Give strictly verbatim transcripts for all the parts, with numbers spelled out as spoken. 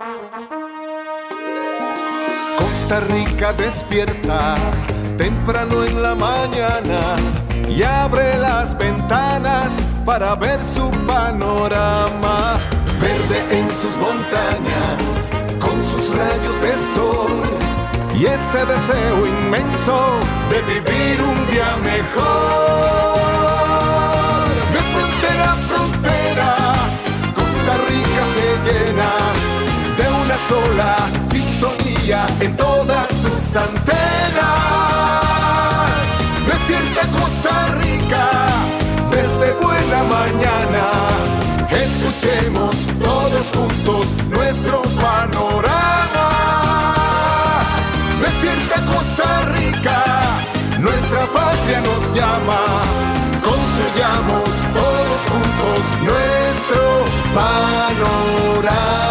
Costa Rica despierta temprano en la mañana y abre las ventanas para ver su panorama. Verde en sus montañas, con sus rayos de sol y ese deseo inmenso de vivir un día mejor. De frontera a frontera, Costa Rica se llena de una sola sintonía en todas sus antenas. Despierta Costa Rica desde buena mañana. Escuchemos todos juntos nuestro panorama. Despierta Costa Rica, nuestra patria nos llama. Construyamos todos juntos nuestro panorama.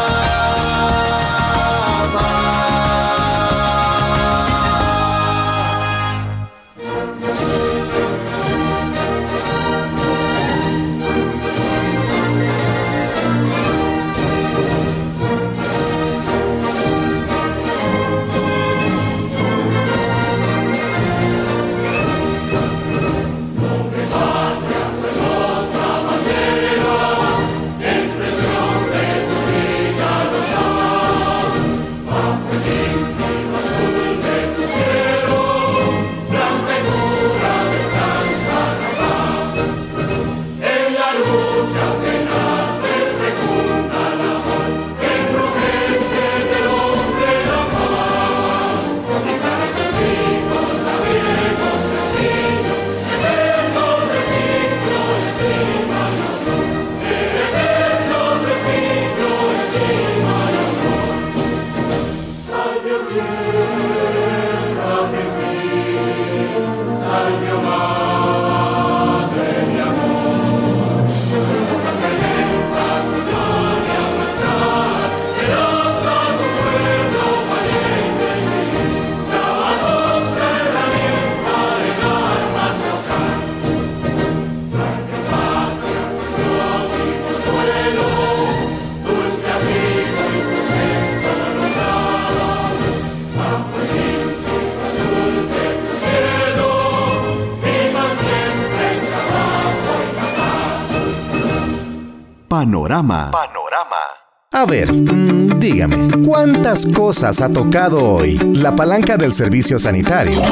Panorama. Panorama. A ver, mmm, dígame, ¿cuántas cosas ha tocado hoy? La palanca del servicio sanitario,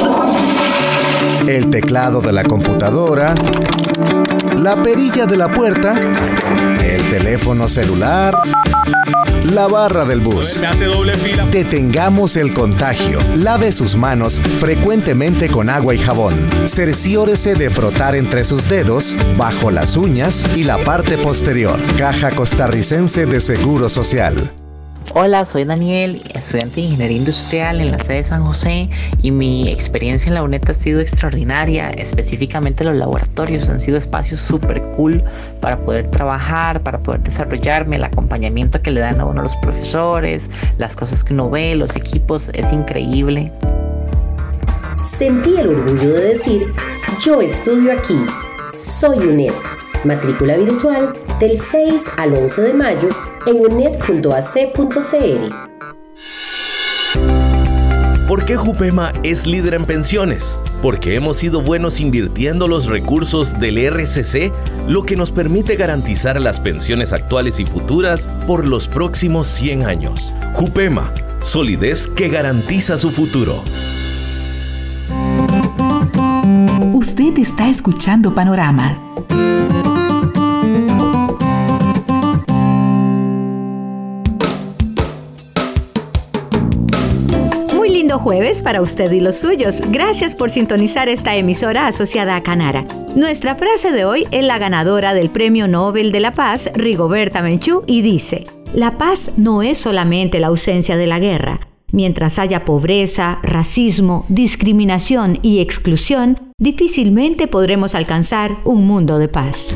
el teclado de la computadora, la perilla de la puerta, el teléfono celular, la barra del bus. Detengamos el contagio. Lave sus manos frecuentemente con agua y jabón. Cerciórese de frotar entre sus dedos, bajo las uñas y la parte posterior. Caja Costarricense de Seguro Social. Hola, soy Daniel, estudiante de Ingeniería Industrial en la sede de San José, y mi experiencia en la UNED ha sido extraordinaria. Específicamente los laboratorios han sido espacios súper cool para poder trabajar, para poder desarrollarme. El acompañamiento que le dan a uno los profesores, las cosas que uno ve, los equipos, es increíble. Sentí el orgullo de decir, yo estudio aquí, soy UNED. Matrícula virtual del seis al once de mayo en uned punto a c punto c r. ¿Por qué Jupema es líder en pensiones? Porque hemos sido buenos invirtiendo los recursos del R C C, lo que nos permite garantizar las pensiones actuales y futuras por los próximos cien años. Jupema, solidez que garantiza su futuro. Usted está escuchando Panorama. Jueves para usted y los suyos. Gracias por sintonizar esta emisora asociada a Canara. Nuestra frase de hoy es la ganadora del Premio Nobel de la Paz, Rigoberta Menchú, y dice: la paz no es solamente la ausencia de la guerra. Mientras haya pobreza, racismo, discriminación y exclusión, difícilmente podremos alcanzar un mundo de paz.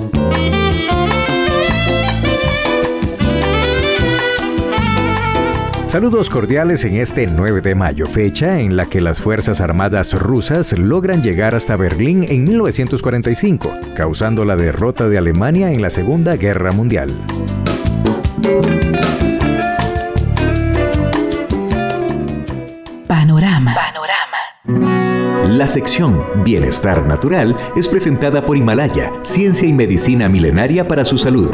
Saludos cordiales en este nueve de mayo, fecha en la que las Fuerzas Armadas rusas logran llegar hasta Berlín en mil novecientos cuarenta y cinco, causando la derrota de Alemania en la Segunda Guerra Mundial. La sección Bienestar Natural es presentada por Himalaya, ciencia y medicina milenaria para su salud.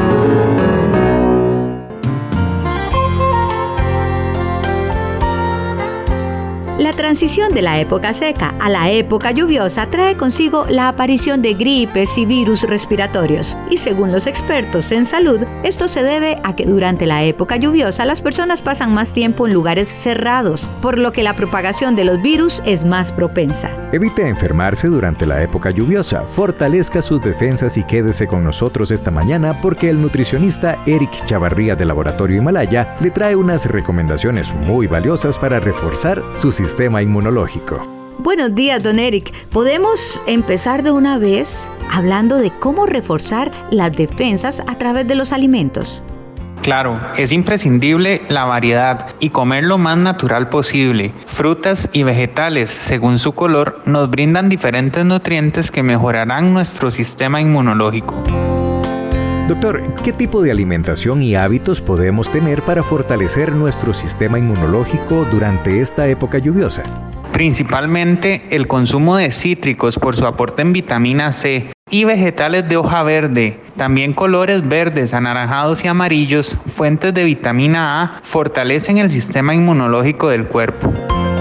La transición de la época seca a la época lluviosa trae consigo la aparición de gripes y virus respiratorios. Y según los expertos en salud, esto se debe a que durante la época lluviosa las personas pasan más tiempo en lugares cerrados, por lo que la propagación de los virus es más propensa. Evite enfermarse durante la época lluviosa, fortalezca sus defensas y quédese con nosotros esta mañana porque el nutricionista Eric Chavarría del Laboratorio Himalaya le trae unas recomendaciones muy valiosas para reforzar su sistema inmunológico. Buenos días, don Eric. ¿Podemos empezar de una vez hablando de cómo reforzar las defensas a través de los alimentos? Claro, es imprescindible la variedad y comer lo más natural posible. Frutas y vegetales, según su color, nos brindan diferentes nutrientes que mejorarán nuestro sistema inmunológico. Doctor, ¿qué tipo de alimentación y hábitos podemos tener para fortalecer nuestro sistema inmunológico durante esta época lluviosa? Principalmente el consumo de cítricos por su aporte en vitamina C y vegetales de hoja verde. También colores verdes, anaranjados y amarillos, fuentes de vitamina A, fortalecen el sistema inmunológico del cuerpo.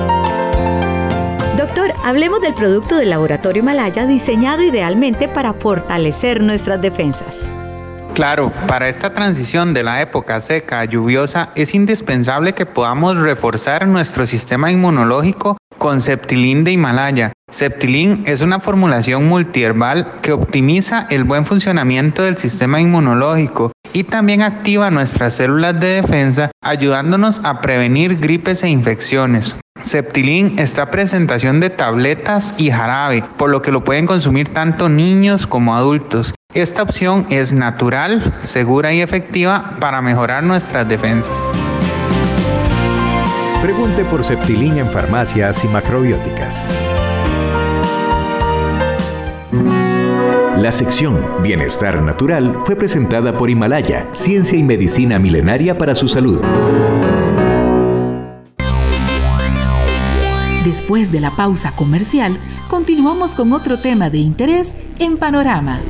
Doctor, hablemos del producto del Laboratorio Himalaya diseñado idealmente para fortalecer nuestras defensas. Claro, para esta transición de la época seca a lluviosa es indispensable que podamos reforzar nuestro sistema inmunológico con Septilin de Himalaya. Septilin es una formulación multiherbal que optimiza el buen funcionamiento del sistema inmunológico y también activa nuestras células de defensa, ayudándonos a prevenir gripes e infecciones. Septilin está a presentación de tabletas y jarabe, por lo que lo pueden consumir tanto niños como adultos. Esta opción es natural, segura y efectiva para mejorar nuestras defensas. Pregunte por Septilin en farmacias y macrobióticas. La sección Bienestar Natural fue presentada por Himalaya, ciencia y medicina milenaria para su salud. Después de la pausa comercial, continuamos con otro tema de interés en Panorama.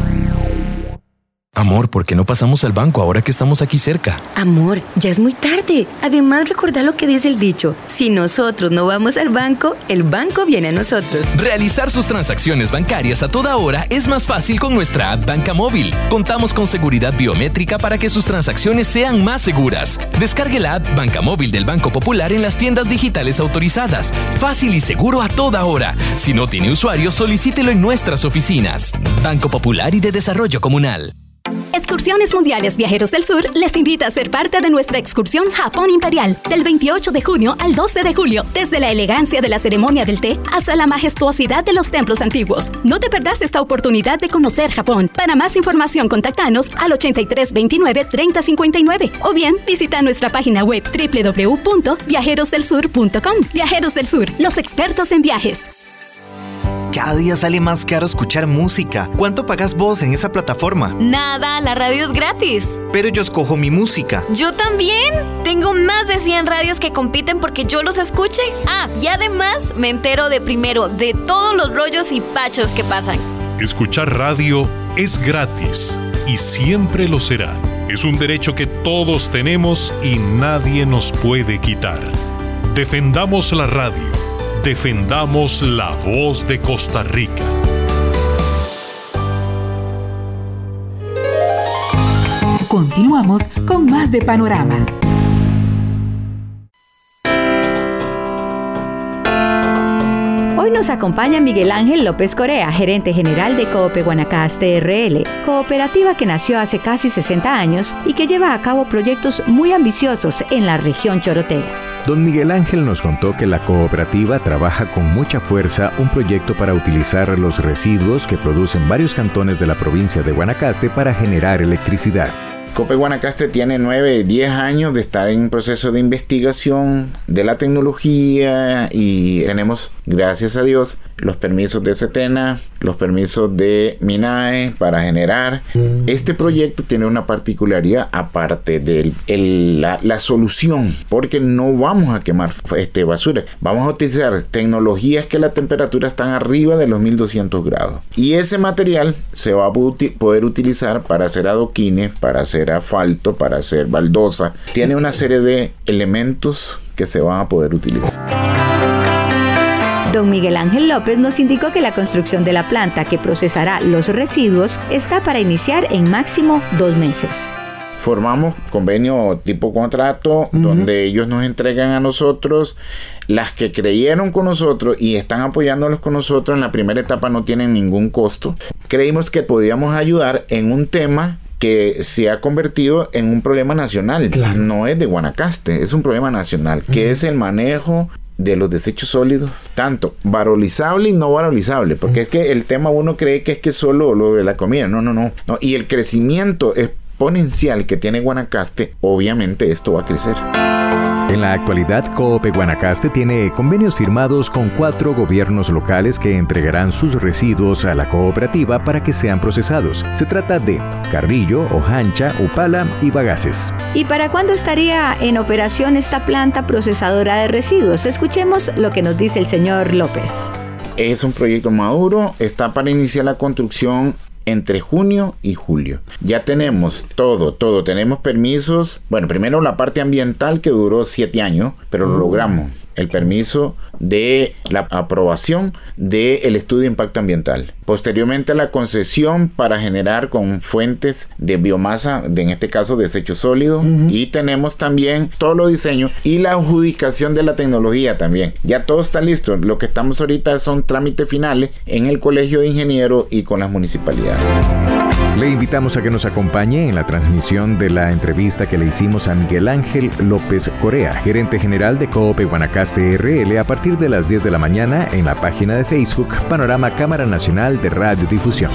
Amor, ¿por qué no pasamos al banco ahora que estamos aquí cerca? Amor, ya es muy tarde. Además, recordá lo que dice el dicho. Si nosotros no vamos al banco, el banco viene a nosotros. Realizar sus transacciones bancarias a toda hora es más fácil con nuestra app Banca Móvil. Contamos con seguridad biométrica para que sus transacciones sean más seguras. Descargue la app Banca Móvil del Banco Popular en las tiendas digitales autorizadas. Fácil y seguro a toda hora. Si no tiene usuario, solicítelo en nuestras oficinas. Banco Popular y de Desarrollo Comunal. Excursiones Mundiales Viajeros del Sur les invita a ser parte de nuestra excursión Japón Imperial del veintiocho de junio al doce de julio, desde la elegancia de la ceremonia del té hasta la majestuosidad de los templos antiguos. No te perdás esta oportunidad de conocer Japón. Para más información, contactanos al ochenta y tres veintinueve treinta cincuenta y nueve o bien visita nuestra página web doble u doble u doble u punto viajeros del sur punto com. Viajeros del Sur, los expertos en viajes. Cada día sale más caro escuchar música. ¿Cuánto pagas vos en esa plataforma? Nada, la radio es gratis. Pero yo escojo mi música. Yo también. Tengo más de cien radios que compiten porque yo los escuche. Ah, y además me entero de primero de todos los rollos y pachos que pasan. Escuchar radio es gratis y siempre lo será. Es un derecho que todos tenemos y nadie nos puede quitar. Defendamos la radio. Defendamos la voz de Costa Rica. Continuamos con más de Panorama. Hoy nos acompaña Miguel Ángel López Corea, gerente general de Coope Guanacaste R L, cooperativa que nació hace casi sesenta años y que lleva a cabo proyectos muy ambiciosos en la región chorotega. Don Miguel Ángel nos contó que la cooperativa trabaja con mucha fuerza un proyecto para utilizar los residuos que producen varios cantones de la provincia de Guanacaste para generar electricidad. Coope Guanacaste tiene nueve, diez años de estar en proceso de investigación de la tecnología y tenemos gracias a Dios, los permisos de Setena, los permisos de MINAE para generar. Este proyecto tiene una particularidad aparte de la, la solución, porque no vamos a quemar este, basura. Vamos a utilizar tecnologías que la temperatura están arriba de los mil doscientos grados. Y ese material se va a poder utilizar para hacer adoquines, para hacer asfalto, para hacer baldosa. Tiene una serie de elementos que se van a poder utilizar. Don Miguel Ángel López nos indicó que la construcción de la planta que procesará los residuos está para iniciar en máximo dos meses. Formamos convenio tipo contrato, uh-huh, donde ellos nos entregan a nosotros, las que creyeron con nosotros y están apoyándolos con nosotros en la primera etapa no tienen ningún costo. Creímos que podíamos ayudar en un tema que se ha convertido en un problema nacional. Claro. No es de Guanacaste, es un problema nacional, uh-huh, que es el manejo de los desechos sólidos, tanto varolizable y no varolizable, porque uh-huh, es que el tema uno cree que es que solo lo de la comida, no, no, no, no. Y el crecimiento exponencial que tiene Guanacaste, obviamente esto va a crecer. En la actualidad, Coope Guanacaste tiene convenios firmados con cuatro gobiernos locales que entregarán sus residuos a la cooperativa para que sean procesados. Se trata de Carrillo, Ojancha, Upala y Bagaces. ¿Y para cuándo estaría en operación esta planta procesadora de residuos? Escuchemos lo que nos dice el señor López. Es un proyecto maduro, está para iniciar la construcción entre junio y julio. Ya tenemos todo, todo. Tenemos permisos. Bueno, primero la parte ambiental que duró siete años, pero lo logramos. El permiso de la aprobación del estudio de impacto ambiental. Posteriormente la concesión para generar con fuentes de biomasa, de, en este caso desechos sólidos. Uh-huh. Y tenemos también todos los diseños y la adjudicación de la tecnología también. Ya todo está listo. Lo que estamos ahorita son trámites finales en el Colegio de Ingenieros y con las municipalidades. Le invitamos a que nos acompañe en la transmisión de la entrevista que le hicimos a Miguel Ángel López Correa, gerente general de Coope Guanacaste R L, a partir de las diez de la mañana en la página de Facebook Panorama Cámara Nacional de Radiodifusión.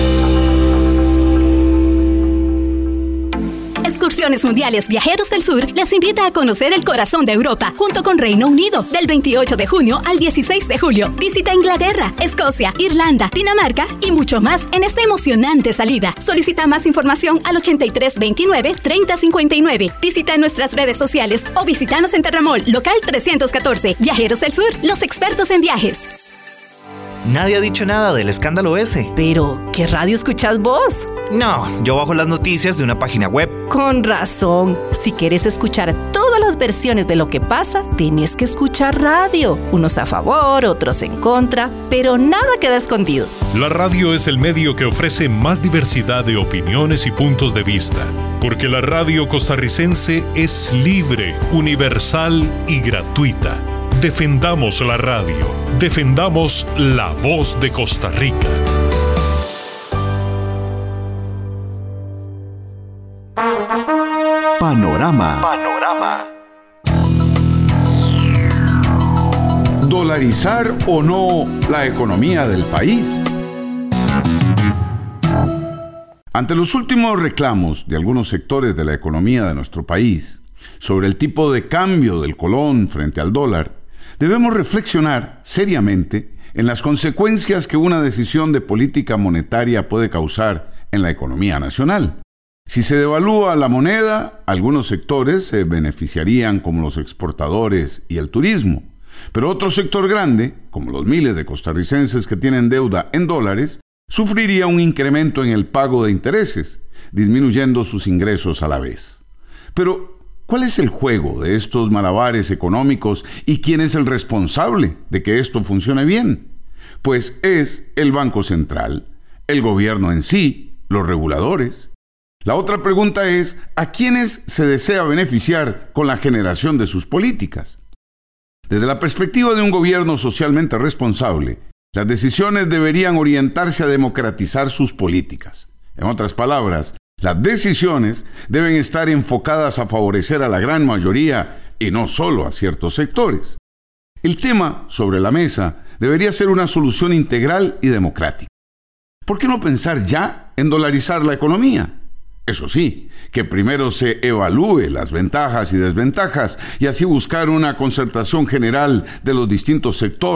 Excursiones Mundiales Viajeros del Sur les invita a conocer el corazón de Europa junto con Reino Unido del veintiocho de junio al dieciséis de julio. Visita Inglaterra, Escocia, Irlanda, Dinamarca y mucho más en esta emocionante salida. Solicita más información al ochenta y tres veintinueve treinta cincuenta y nueve. Visita nuestras redes sociales o visítanos en Terramol, local trescientos catorce. Viajeros del Sur, los expertos en viajes. Nadie ha dicho nada del escándalo ese. Pero, ¿qué radio escuchás vos? No, yo bajo las noticias de una página web. Con razón. Si querés escuchar todas las versiones de lo que pasa, tenés que escuchar radio. Unos a favor, otros en contra, pero nada queda escondido. La radio es el medio que ofrece más diversidad de opiniones y puntos de vista. Porque la radio costarricense es libre, universal y gratuita. Defendamos la radio. Defendamos la voz de Costa Rica. Panorama. Panorama. ¿Dolarizar o no la economía del país? Ante los últimos reclamos de algunos sectores de la economía de nuestro país sobre el tipo de cambio del colón frente al dólar, debemos reflexionar seriamente en las consecuencias que una decisión de política monetaria puede causar en la economía nacional. Si se devalúa la moneda, algunos sectores se beneficiarían, como los exportadores y el turismo, pero otro sector grande, como los miles de costarricenses que tienen deuda en dólares, sufriría un incremento en el pago de intereses, disminuyendo sus ingresos a la vez. Pero, ¿cuál es el juego de estos malabares económicos y quién es el responsable de que esto funcione bien? Pues es el Banco Central, el gobierno en sí, los reguladores. La otra pregunta es, ¿a quiénes se desea beneficiar con la generación de sus políticas? Desde la perspectiva de un gobierno socialmente responsable, las decisiones deberían orientarse a democratizar sus políticas. En otras palabras, las decisiones deben estar enfocadas a favorecer a la gran mayoría y no solo a ciertos sectores. El tema sobre la mesa debería ser una solución integral y democrática. ¿Por qué no pensar ya en dolarizar la economía? Eso sí, que primero se evalúe las ventajas y desventajas y así buscar una concertación general de los distintos sectores.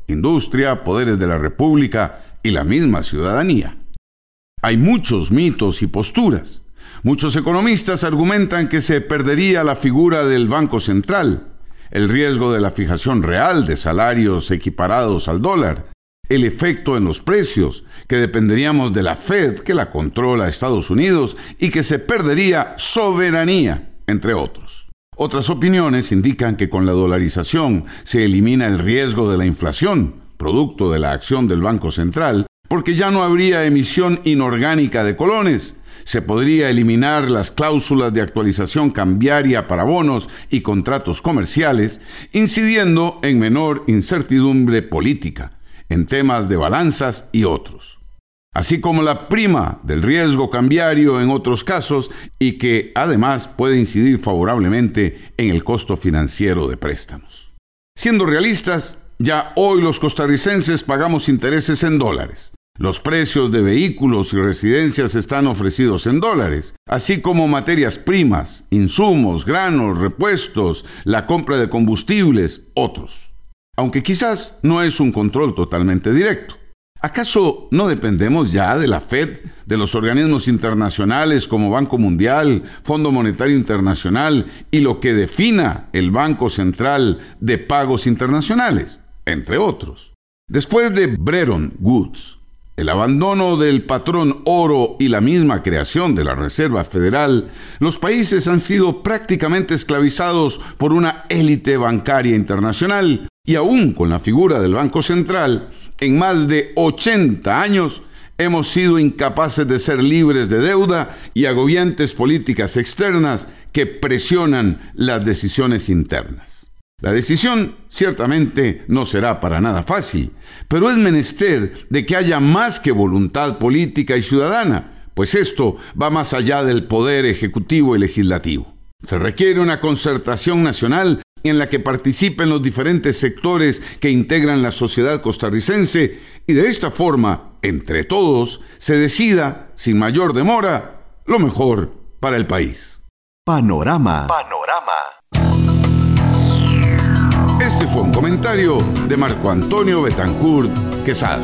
industria, poderes de la República y la misma ciudadanía. Hay muchos mitos y posturas. Muchos economistas argumentan que se perdería la figura del Banco Central, el riesgo de la fijación real de salarios equiparados al dólar, el efecto en los precios, que dependeríamos de la Fed, que la controla Estados Unidos, y que se perdería soberanía, entre otros. Otras opiniones indican que con la dolarización se elimina el riesgo de la inflación, producto de la acción del Banco Central, porque ya no habría emisión inorgánica de colones. Se podría eliminar las cláusulas de actualización cambiaria para bonos y contratos comerciales, incidiendo en menor incertidumbre política, en temas de balanzas y otros, así como la prima del riesgo cambiario en otros casos, y que además puede incidir favorablemente en el costo financiero de préstamos. Siendo realistas, ya hoy los costarricenses pagamos intereses en dólares. Los precios de vehículos y residencias están ofrecidos en dólares, así como materias primas, insumos, granos, repuestos, la compra de combustibles, otros. Aunque quizás no es un control totalmente directo. ¿Acaso no dependemos ya de la Fed, de los organismos internacionales como Banco Mundial, Fondo Monetario Internacional y lo que defina el Banco Central de Pagos Internacionales, entre otros? Después de Bretton Woods, el abandono del patrón oro y la misma creación de la Reserva Federal, los países han sido prácticamente esclavizados por una élite bancaria internacional, y aún con la figura del Banco Central, en más de ochenta años hemos sido incapaces de ser libres de deuda y agobiantes políticas externas que presionan las decisiones internas. La decisión ciertamente no será para nada fácil, pero es menester de que haya más que voluntad política y ciudadana, pues esto va más allá del poder ejecutivo y legislativo. Se requiere una concertación nacional en la que participen los diferentes sectores que integran la sociedad costarricense, y de esta forma, entre todos, se decida, sin mayor demora, lo mejor para el país. Panorama. Panorama. Este fue un comentario de Marco Antonio Betancourt Quesada.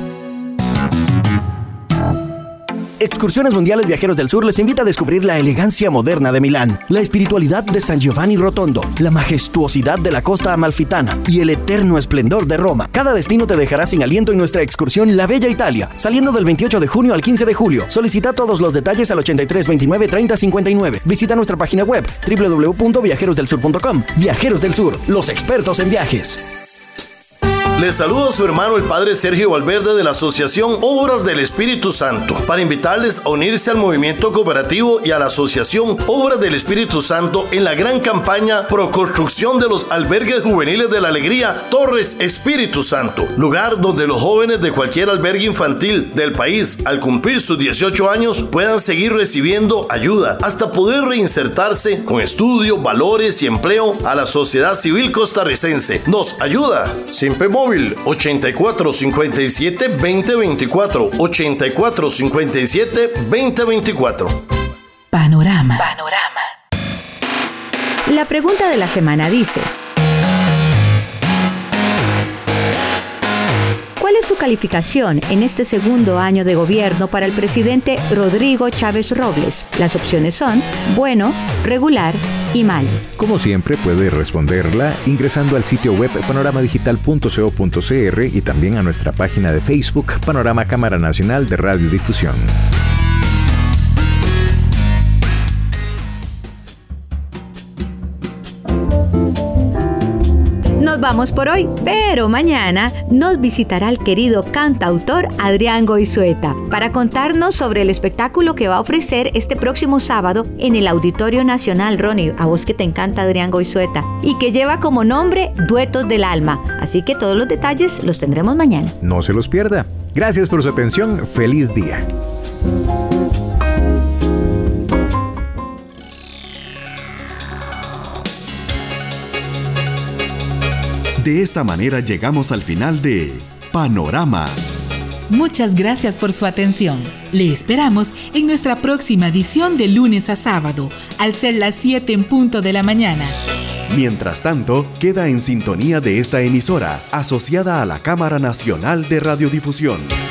Excursiones Mundiales Viajeros del Sur les invita a descubrir la elegancia moderna de Milán, la espiritualidad de San Giovanni Rotondo, la majestuosidad de la costa amalfitana y el eterno esplendor de Roma. Cada destino te dejará sin aliento en nuestra excursión La Bella Italia, saliendo del veintiocho de junio al quince de julio. Solicita todos los detalles al ochenta y tres veintinueve treinta cincuenta y nueve. Visita nuestra página web doble u doble u doble u punto viajeros del sur punto com. Viajeros del Sur, los expertos en viajes. Les saludo a su hermano el Padre Sergio Valverde de la Asociación Obras del Espíritu Santo para invitarles a unirse al movimiento cooperativo y a la Asociación Obras del Espíritu Santo en la gran campaña Pro Construcción de los Albergues Juveniles de la Alegría Torres Espíritu Santo, lugar donde los jóvenes de cualquier albergue infantil del país al cumplir sus dieciocho años puedan seguir recibiendo ayuda hasta poder reinsertarse con estudio, valores y empleo a la sociedad civil costarricense. Nos ayuda Simpe Móvil ochenta y cuatro cincuenta y siete veinte veinticuatro, ochenta y cuatro cincuenta y siete veinte veinticuatro. Panorama. Panorama. La pregunta de la semana dice: ¿cuál es su calificación en este segundo año de gobierno para el presidente Rodrigo Chávez Robles? Las opciones son bueno, regular y mal. Como siempre, puede responderla ingresando al sitio web panorama digital punto co punto cr y también a nuestra página de Facebook Panorama Cámara Nacional de Radiodifusión. Nos vamos por hoy, pero mañana nos visitará el querido cantautor Adrián Goizueta para contarnos sobre el espectáculo que va a ofrecer este próximo sábado en el Auditorio Nacional. Ronnie, a vos que te encanta Adrián Goizueta, y que lleva como nombre Duetos del Alma. Así que todos los detalles los tendremos mañana. No se los pierda. Gracias por su atención. Feliz día. De esta manera llegamos al final de Panorama. Muchas gracias por su atención. Le esperamos en nuestra próxima edición de lunes a sábado, al ser las siete en punto de la mañana. Mientras tanto, queda en sintonía de esta emisora, asociada a la Cámara Nacional de Radiodifusión.